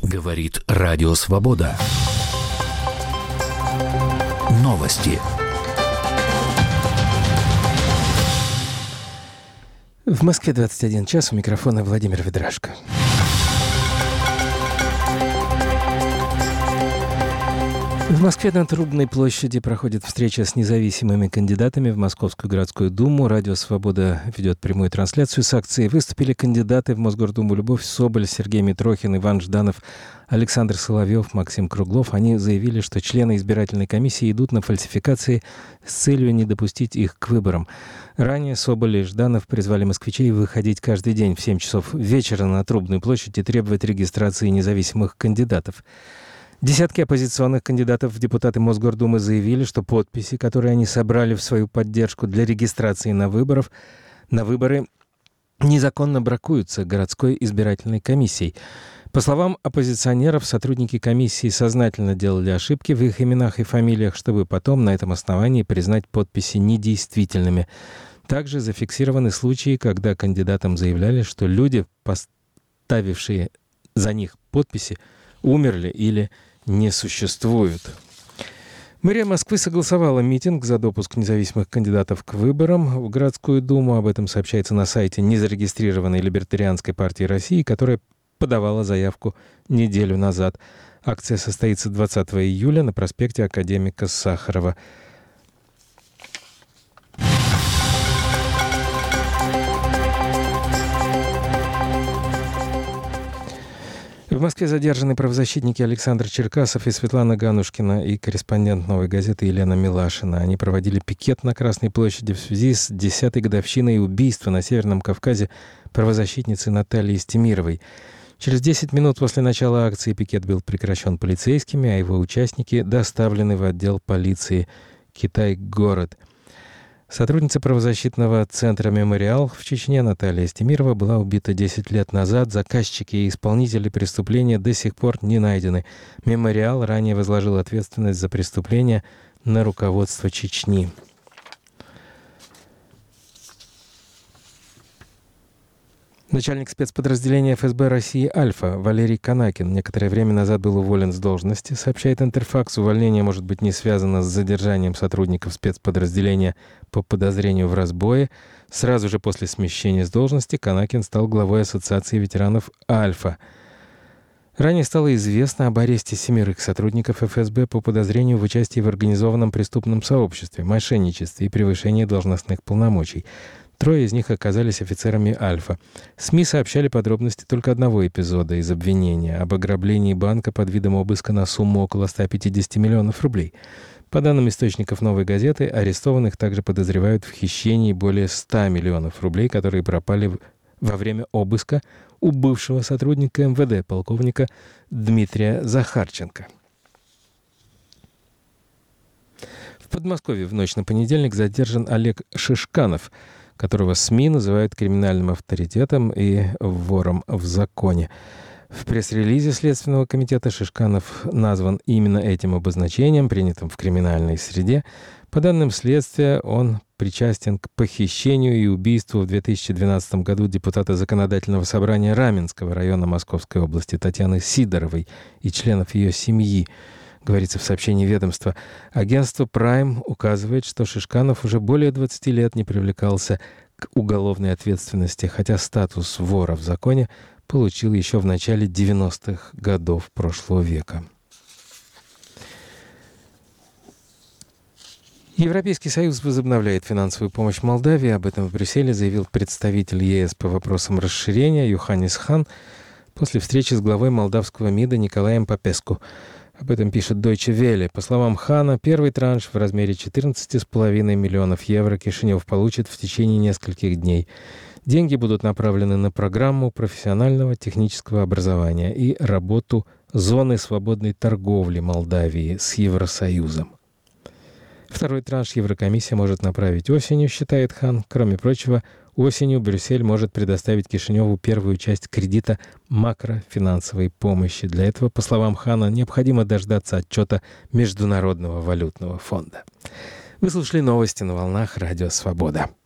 Говорит Радио Свобода. Новости. В Москве 21 час. У микрофона Владимир Ведрашко. В Москве на Трубной площади проходит встреча с независимыми кандидатами в Московскую городскую думу. Радио «Свобода» ведет прямую трансляцию с акцией. Выступили кандидаты в Мосгордуму Любовь Соболь, Сергей Митрохин, Иван Жданов, Александр Соловьев, Максим Круглов. Они заявили, что члены избирательной комиссии идут на фальсификации с целью не допустить их к выборам. Ранее Соболь и Жданов призвали москвичей выходить каждый день в 7 часов вечера на Трубную площадь и требовать регистрации независимых кандидатов. Десятки оппозиционных кандидатов в депутаты Мосгордумы заявили, что подписи, которые они собрали в свою поддержку для регистрации на выборы, незаконно бракуются городской избирательной комиссией. По словам оппозиционеров, сотрудники комиссии сознательно делали ошибки в их именах и фамилиях, чтобы потом на этом основании признать подписи недействительными. Также зафиксированы случаи, когда кандидатам заявляли, что люди, поставившие за них подписи, умерли или не существуют. Мэрия Москвы согласовала митинг за допуск независимых кандидатов к выборам в городскую думу. Об этом сообщается на сайте незарегистрированной Либертарианской партии России, которая подавала заявку неделю назад. Акция состоится 20 июля на проспекте Академика Сахарова. В Москве задержаны правозащитники Александр Черкасов и Светлана Ганушкина и корреспондент «Новой газеты» Елена Милашина. Они проводили пикет на Красной площади в связи с 10-й годовщиной убийства на Северном Кавказе правозащитницы Натальи Стемировой. Через 10 минут после начала акции пикет был прекращен полицейскими, а его участники доставлены в отдел полиции Китай-город. Сотрудница правозащитного центра «Мемориал» в Чечне Наталья Стемирова была убита 10 лет назад. Заказчики и исполнители преступления до сих пор не найдены. «Мемориал» ранее возложил ответственность за преступление на руководство Чечни. Начальник спецподразделения ФСБ России «Альфа» Валерий Канакин некоторое время назад был уволен с должности, сообщает Интерфакс. Увольнение может быть не связано с задержанием сотрудников спецподразделения по подозрению в разбое. Сразу же после смещения с должности Канакин стал главой Ассоциации ветеранов «Альфа». Ранее стало известно об аресте 7 сотрудников ФСБ по подозрению в участии в организованном преступном сообществе, мошенничестве и превышении должностных полномочий. 3 из них оказались офицерами «Альфа». СМИ сообщали подробности только одного эпизода из обвинения об ограблении банка под видом обыска на сумму около 150 миллионов рублей. По данным источников «Новой газеты», арестованных также подозревают в хищении более 100 миллионов рублей, которые пропали во время обыска у бывшего сотрудника МВД, полковника Дмитрия Захарченко. В Подмосковье в ночь на понедельник задержан Олег Шишканов, которого СМИ называют криминальным авторитетом и вором в законе. В пресс-релизе Следственного комитета Шишканов назван именно этим обозначением, принятым в криминальной среде. По данным следствия, он причастен к похищению и убийству в 2012 году депутата Законодательного собрания Раменского района Московской области Татьяны Сидоровой и членов ее семьи. Говорится в сообщении ведомства. Агентство «Прайм» указывает, что Шишканов уже более 20 лет не привлекался к уголовной ответственности, хотя статус вора в законе получил еще в начале 90-х годов прошлого века. Европейский Союз возобновляет финансовую помощь Молдавии. Об этом в Брюсселе заявил представитель ЕС по вопросам расширения Йоханнес Хан после встречи с главой молдавского МИДа Николаем Попеску. Об этом пишет Deutsche Welle. По словам Хана, первый транш в размере 14,5 миллионов евро Кишинев получит в течение нескольких дней. Деньги будут направлены на программу профессионального технического образования и работу зоны свободной торговли Молдавии с Евросоюзом. Второй транш Еврокомиссия может направить осенью, считает Хан. Кроме прочего, осенью Брюссель может предоставить Кишиневу первую часть кредита макрофинансовой помощи. Для этого, по словам Хана, необходимо дождаться отчета Международного валютного фонда. Вы слушали новости на волнах Радио Свобода.